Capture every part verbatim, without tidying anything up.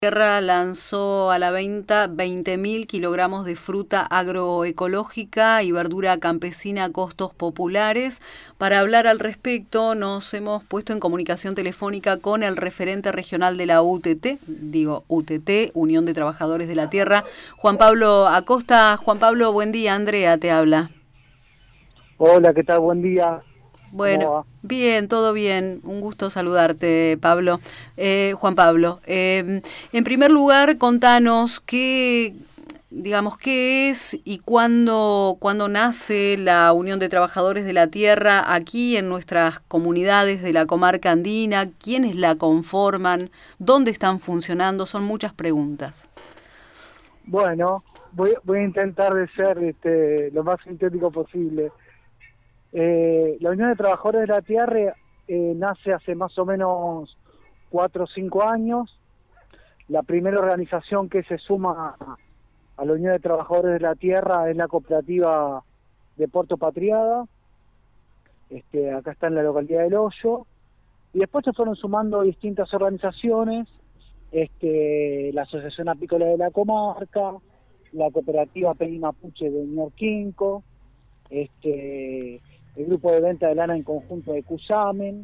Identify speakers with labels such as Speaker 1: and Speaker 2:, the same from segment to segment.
Speaker 1: Tierra lanzó a la venta veinte mil kilogramos de fruta agroecológica y verdura campesina a costos populares. Para hablar al respecto, nos hemos puesto en comunicación telefónica con el referente regional de la U T T, digo U T T, Unión de Trabajadores de la Tierra, Juan Pablo Acosta. Juan Pablo, buen día. Andrea te habla.
Speaker 2: Hola, ¿qué tal? Buen día. ¿Cómo
Speaker 1: Bueno,
Speaker 2: va?
Speaker 1: bien, todo bien. Un gusto saludarte, Pablo. Eh, Juan Pablo, eh, en primer lugar, contanos qué, digamos, qué es y cuándo, cuándo nace la Unión de Trabajadores de la Tierra aquí en nuestras comunidades de la comarca andina, quiénes la conforman, dónde están funcionando, son muchas preguntas.
Speaker 2: Bueno, voy, voy a intentar de ser este, lo más sintético posible. Eh, la Unión de Trabajadores de la Tierra eh, nace hace más o menos cuatro o cinco años. La primera organización que se suma a, a la Unión de Trabajadores de la Tierra es la cooperativa de Puerto Patriada. Este, acá está en la localidad del Hoyo. Y después se fueron sumando distintas organizaciones, este, la Asociación Apícola de la Comarca, la Cooperativa Peri Mapuche de Ñorquinco, este, el Grupo de Venta de Lana en Conjunto de Cusamen,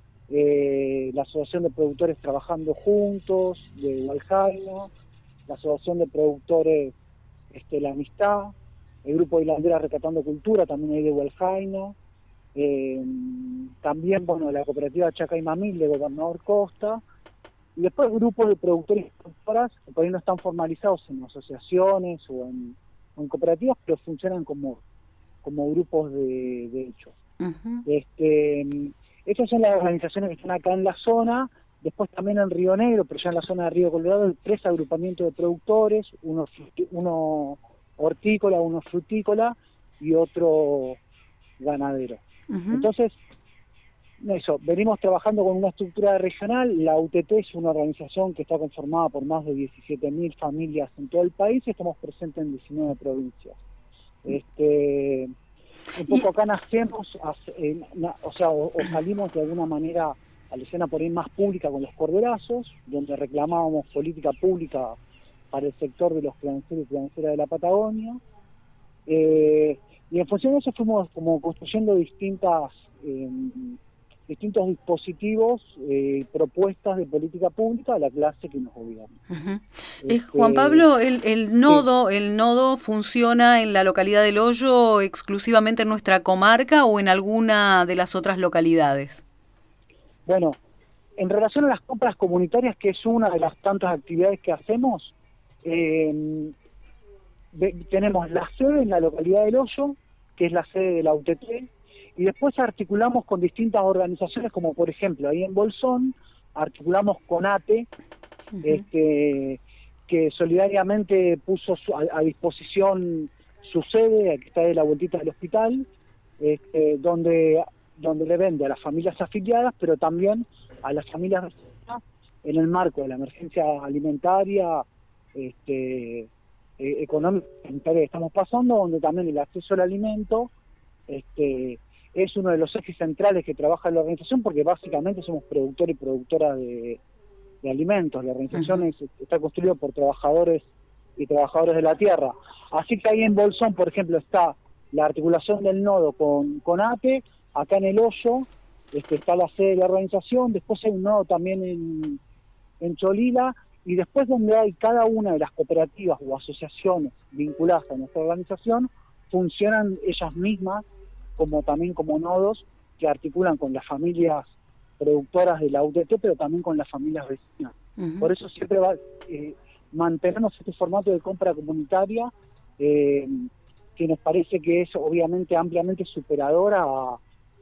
Speaker 2: eh, la Asociación de Productores Trabajando Juntos de Hualjaina, la Asociación de Productores este, La Amistad, el Grupo de Hilanderas Recatando Cultura, también hay de Hualjaina, eh, también, bueno, la Cooperativa Chaca y Mamil de Gobernador Costa, y después grupos de productores y productoras que por ahí no están formalizados en asociaciones o en, o en cooperativas, pero funcionan como, como grupos de, de hechos.
Speaker 1: Uh-huh.
Speaker 2: Este, estas son las organizaciones que están acá en la zona. Después también en Río Negro, pero ya en la zona de Río Colorado, hay tres agrupamientos de productores, uno, uno hortícola, uno frutícola y otro ganadero.
Speaker 1: Uh-huh.
Speaker 2: Entonces, eso, venimos trabajando con una estructura regional. La U T T es una organización que está conformada por más de diecisiete mil familias en todo el país y estamos presentes en diecinueve provincias. Este, un
Speaker 1: Y,
Speaker 2: poco acá nacemos, eh, na, o sea, o, o salimos de alguna manera a la escena por ahí más pública con los corderazos, donde reclamábamos política pública para el sector de los crianceros y crianceras de la Patagonia. Eh, y en función de eso fuimos como construyendo distintas... Eh, distintos dispositivos, eh, propuestas de política pública a la clase que nos gobierna.
Speaker 1: uh-huh. eh, Juan
Speaker 2: Este,
Speaker 1: Pablo, el, el
Speaker 2: sí,
Speaker 1: nodo, el nodo funciona en la localidad del Hoyo exclusivamente en nuestra comarca o en alguna de las otras localidades.
Speaker 2: bueno, en relación a las compras comunitarias, que es una de las tantas actividades que hacemos, eh, de, tenemos la sede en la localidad del Hoyo, que es la sede de la U T T, y después articulamos con distintas organizaciones, como por ejemplo ahí en Bolsón, articulamos con A T E,
Speaker 1: Uh-huh.
Speaker 2: este, que solidariamente puso su, a, a disposición su sede, que está de la vueltita del hospital, este, donde, donde le vende a las familias afiliadas, pero también a las familias vecinas en el marco de la emergencia alimentaria, este, eh, económica que estamos pasando, donde también el acceso al alimento este, es uno de los ejes centrales que trabaja la organización, porque básicamente somos productores y productoras de, de alimentos. La organización
Speaker 1: Uh-huh.
Speaker 2: es, está construida por trabajadores y trabajadores de la tierra. Así que ahí en Bolsón, por ejemplo, está la articulación del nodo con, con A T E, acá en el Hoyo este, está la sede de la organización, después hay un nodo también en, en Cholila, y después donde hay cada una de las cooperativas o asociaciones vinculadas a nuestra organización, funcionan ellas mismas como también como nodos que articulan con las familias productoras de la U T T, pero también con las familias vecinas.
Speaker 1: Uh-huh.
Speaker 2: Por eso siempre va eh, mantenernos este formato de compra comunitaria, eh, que nos parece que es obviamente ampliamente superadora a,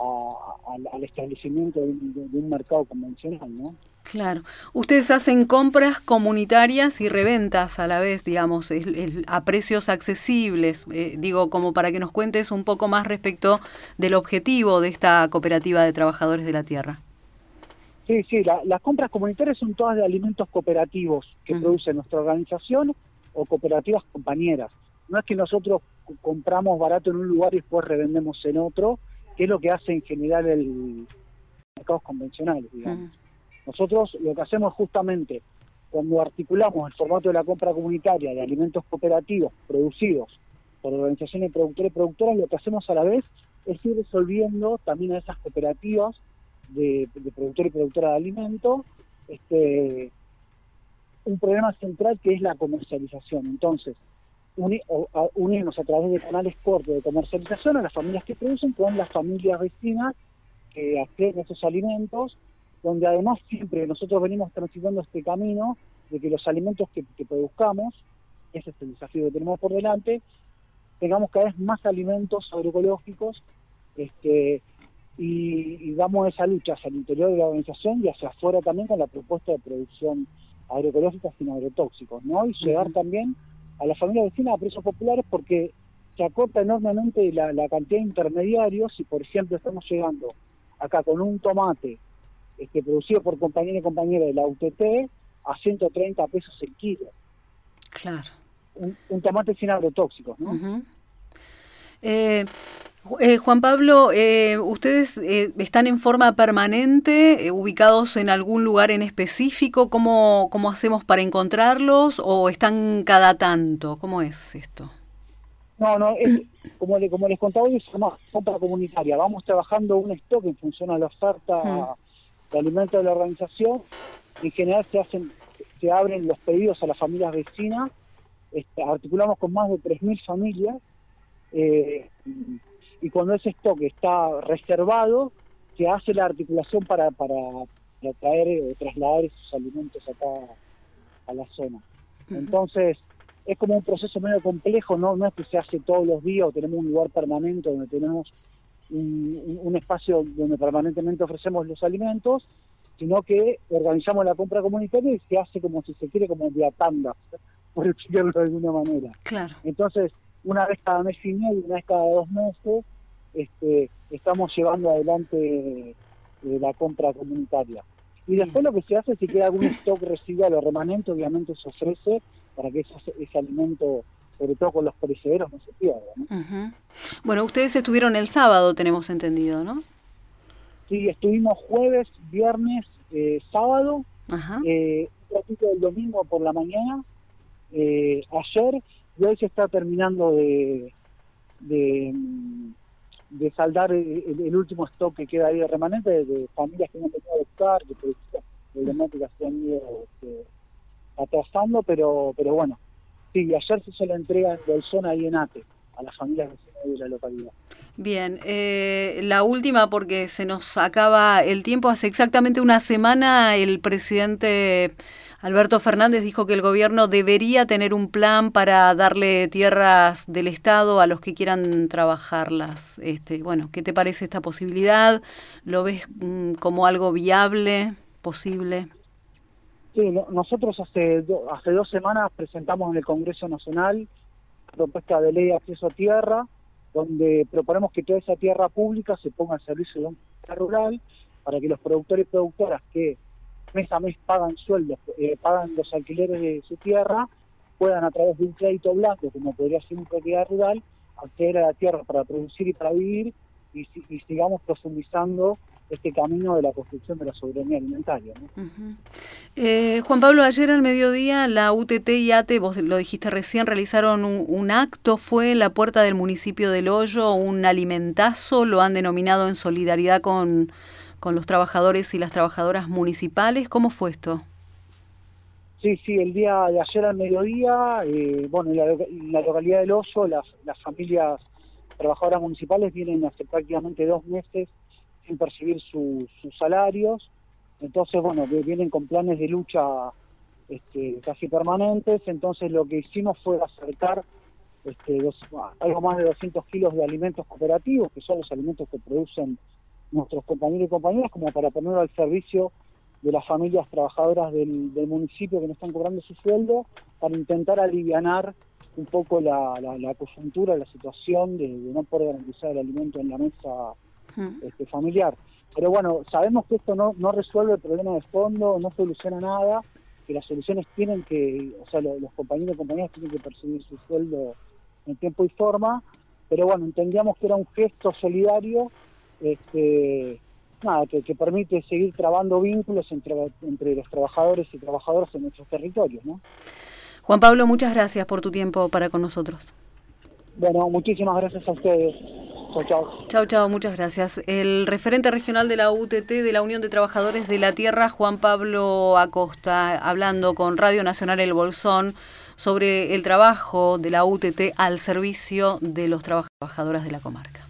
Speaker 2: a, a, al establecimiento de un, de, de un mercado convencional, ¿no?
Speaker 1: Claro. Ustedes hacen compras comunitarias y reventas a la vez, digamos, el, el, a precios accesibles. Eh, digo, como para que nos cuentes un poco más respecto del objetivo de esta cooperativa de trabajadores de la tierra.
Speaker 2: Sí, sí, la, las compras comunitarias son todas de alimentos cooperativos que
Speaker 1: Uh-huh.
Speaker 2: produce nuestra organización o cooperativas compañeras. No es que nosotros compramos barato en un lugar y después revendemos en otro, que es lo que hace en general el mercados convencionales, digamos.
Speaker 1: Uh-huh.
Speaker 2: Nosotros lo que hacemos es justamente cuando articulamos el formato de la compra comunitaria de alimentos cooperativos producidos por organizaciones de productores y productoras, lo que hacemos a la vez es ir resolviendo también a esas cooperativas de, de productores y productoras de alimentos este, un problema central que es la comercialización. Entonces, uni, o, a, unirnos a través de canales cortos de comercialización a las familias que producen con las familias vecinas que acceden a esos alimentos, donde además siempre nosotros venimos transitando este camino de que los alimentos que, que produzcamos, ese es el desafío que tenemos por delante, tengamos cada vez más alimentos agroecológicos este, y, y damos esa lucha hacia el interior de la organización y hacia afuera también con la propuesta de producción agroecológica sin agrotóxicos, ¿no? Y llegar uh-huh. también a las familias vecinas a precios populares, porque se acorta enormemente la, la cantidad de intermediarios. Si por ejemplo estamos llegando acá con un tomate este, producido por compañeros y compañeras de la U T T a ciento treinta pesos el kilo.
Speaker 1: Claro.
Speaker 2: Un, un tomate sin agrotóxicos, ¿no?
Speaker 1: Uh-huh. eh, eh, Juan Pablo, eh, ¿ustedes eh, están en forma permanente, eh, ubicados en algún lugar en específico? ¿Cómo, cómo hacemos para encontrarlos o están cada tanto? ¿Cómo es esto?
Speaker 2: No, no, es, como, le, como les contaba hoy, es una compra comunitaria. Vamos trabajando un stock en función a la oferta uh-huh. de alimentos de la organización. En general se hacen, se abren los pedidos a las familias vecinas. Este, articulamos con más de tres mil familias eh, y cuando ese stock está reservado se hace la articulación para, para, para traer o trasladar esos alimentos acá a la zona. Entonces es como un proceso medio complejo, no, no es que se hace todos los días o tenemos un lugar permanente donde tenemos un, un, un espacio donde permanentemente ofrecemos los alimentos, sino que organizamos la compra comunitaria y se hace como si se quiere como de a tanda, por explicarlo de alguna manera.
Speaker 1: Claro.
Speaker 2: Entonces, una vez cada mes y medio, una vez cada dos meses, este, estamos llevando adelante eh, la compra comunitaria. Y después lo que se hace, si queda algún stock residual o remanente, obviamente se ofrece para que ese, ese alimento, sobre todo con los perecederos, no se pierda, ¿no?
Speaker 1: Uh-huh. Bueno, ustedes estuvieron el sábado, tenemos entendido, ¿no?
Speaker 2: Sí, estuvimos jueves, viernes, eh, sábado,
Speaker 1: uh-huh.
Speaker 2: eh, un ratito del domingo por la mañana, eh, ayer, y hoy se está terminando de, de, de saldar el, el último stock que queda ahí de remanente de, de familias que no han tenido que buscar, que por problemáticas se han ido este, atrasando, pero pero bueno, sí, ayer se hizo la entrega en Bolsón ahí en Ate, a las familias de la localidad.
Speaker 1: Bien, eh, la última porque se nos acaba el tiempo. Hace exactamente una semana el presidente Alberto Fernández dijo que el gobierno debería tener un plan para darle tierras del Estado a los que quieran trabajarlas. Este, bueno, ¿qué te parece esta posibilidad? ¿Lo ves mm, como algo viable, posible?
Speaker 2: Sí, no, nosotros hace, do, hace dos semanas presentamos en el Congreso Nacional propuesta de ley de acceso a tierra, donde proponemos que toda esa tierra pública se ponga al servicio de un plan rural para que los productores y productoras que mes a mes pagan sueldos, eh, pagan los alquileres de su tierra, puedan a través de un crédito blanco, como podría ser una propiedad rural, acceder a la tierra para producir y para vivir y, y sigamos profundizando este camino de la construcción de la soberanía alimentaria, ¿no?
Speaker 1: Uh-huh. eh, Juan Pablo, ayer al mediodía la U T T y ATE, vos lo dijiste recién, realizaron un, un acto, fue en la puerta del municipio del Hoyo, un alimentazo, lo han denominado en solidaridad con, con los trabajadores y las trabajadoras municipales. ¿Cómo fue esto?
Speaker 2: Sí, sí, el día de ayer al mediodía, eh, bueno, en la, en la localidad del Hoyo, las, las familias trabajadoras municipales vienen hace prácticamente dos meses sin percibir su, sus salarios, entonces bueno, vienen con planes de lucha este, casi permanentes. Entonces lo que hicimos fue acercar este, dos, algo más de doscientos kilos de alimentos cooperativos, que son los alimentos que producen nuestros compañeros y compañeras, como para ponerlo al servicio de las familias trabajadoras del, del municipio que no están cobrando su sueldo, para intentar alivianar un poco la, la, la coyuntura, la situación de, de no poder garantizar el alimento en la mesa Este, familiar. Pero bueno, sabemos que esto no, no resuelve el problema de fondo, no soluciona nada, que las soluciones tienen que, o sea, los, los compañeros y compañeras tienen que percibir su sueldo en tiempo y forma, pero bueno, entendíamos que era un gesto solidario, este, nada, que, que permite seguir trabando vínculos entre, entre los trabajadores y trabajadoras en nuestros territorios, ¿no?
Speaker 1: Juan Pablo, muchas gracias por tu tiempo para con nosotros.
Speaker 2: Bueno, muchísimas gracias a ustedes. Chau, chau.
Speaker 1: Chau, chau, muchas gracias. El referente regional de la U T T, de la Unión de Trabajadores de la Tierra, Juan Pablo Acosta, hablando con Radio Nacional El Bolsón sobre el trabajo de la U T T al servicio de los trabajadores de la comarca.